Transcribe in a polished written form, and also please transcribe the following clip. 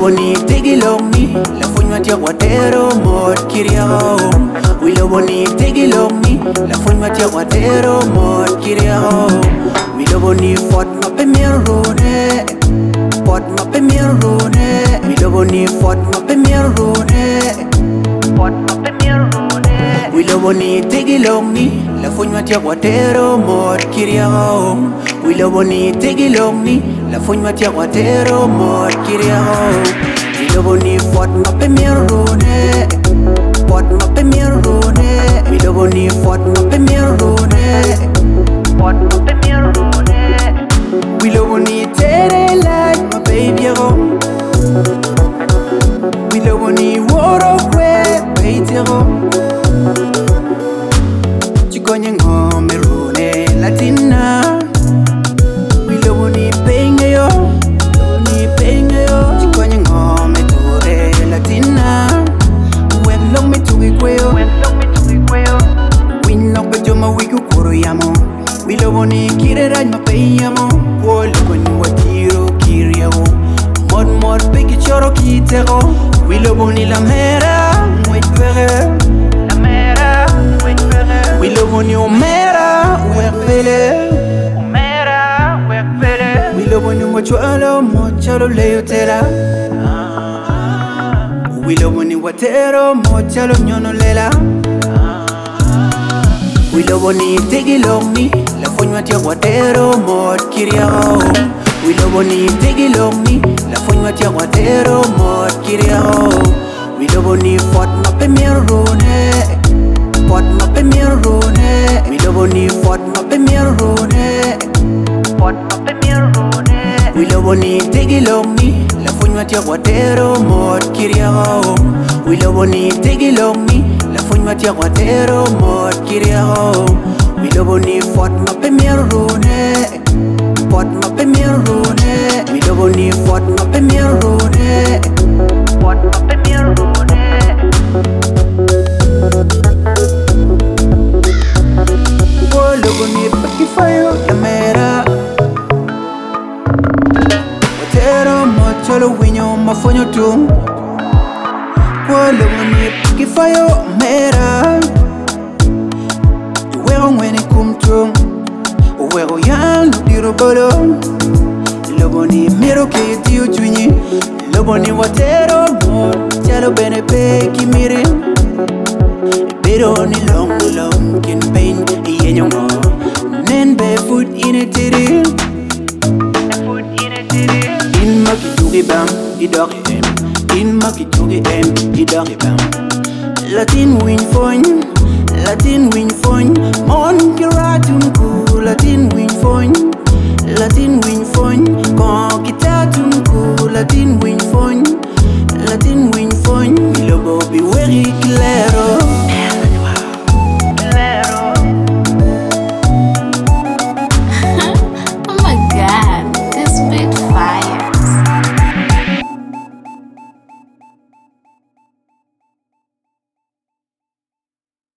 Wiloboni tegilongni la funywa tia watero mod kiriao. Wiloboni tegilongni la funywa tia watero mod kiriao. Wiloboni fort mape mirone, fort mape mirone. Wiloboni fort mape mirone, fort mape mirone. Wiloboni tegilongni la funywa tia watero mod kiriao. Wiloboni tegilongni la funywa tia watero mod kiriao. Wiloboni fort mape mirone, fort mape mirone. Wiloboni fort mape mirone, fort mape mirone. Wiloboni tere like my baby ro. Wiloboni woro kwe baby ro. Chikonye ngome rune latina. Wiloboni penga yo, ni penga yo. Chikonye ngome ture latina. When long me tugi kweyo, win long be joma wiku koro yamo. Wiloboni kire raj ma peyamo. Wiloboni watiro kiriao. Mod peki choro kitero. Wiloboni la mera, wetwere. La mera, wetwere. Wiloboni omera, wekpele. Omera, wekpele. Wiloboni mochwalo, mochalo leyotela. Wiloboni watero, mochalo nyono lela. Wiloboni tegilongni la funywa tia watero mod kiriao. Wiloboni tegilongni la funywa tia watero mod kiriao. Wiloboni fort mape mirone, fort mape mirone. Wiloboni fort mape mirone, fort mape mirone. Wiloboni tegilongni la funywa tia watero mod kiriao. Wiloboni tegilongni la funywa tia watero mod kiriao. Wiloboni fort mape mirone, fort mape mirone. Wiloboni fort mape mirone, fort mape mirone. Wiloboni pakifayo la mera. Watero mocholo winyo mafonyo tum. Wiloboni pakifayo mera. Uwero mwene kumtum. Uwero yangu dirobolo. Wiloboni mero ke tiu chunyi. Wiloboni watero mo. Chalo bene peki miri. Pero ni long kin pain yenyo mo. Nen be food in a tiri. Food in a tiri. In makitugi bam, idori em. In makitugi em, idori bam. Latin win phone, Latin win phone. Mon kiratum ku Latin win phone, Latin win phone.